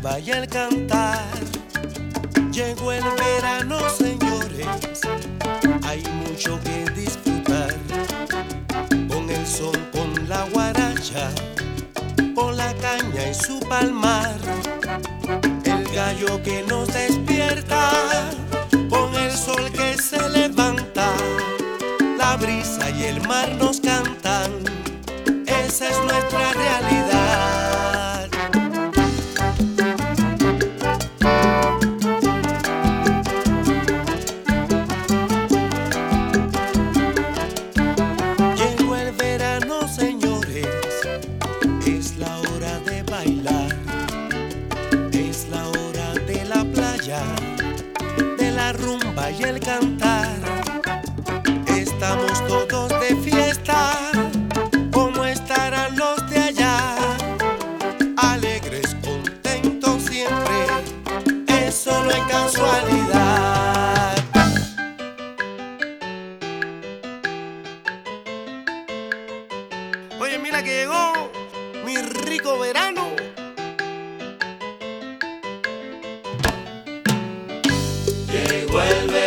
rumba y el cantar. Llegó el verano, señores, hay mucho que disfrutar. Con el son, con la guaracha, con la caña y su palmar. El gallo que nos despierta, con el sol que se levanta. La brisa y el mar nos cantan, esa es nuestra realidad. Llegó el verano, señores, es la hora de bailar, es la hora de la playa, de la rumba y el cantar. Estamos todos de fiesta, como estarán los de allá, alegres, contentos siempre, eso no es casualidad. Oye, mira que llegó mi rico verano. Llegó el verano.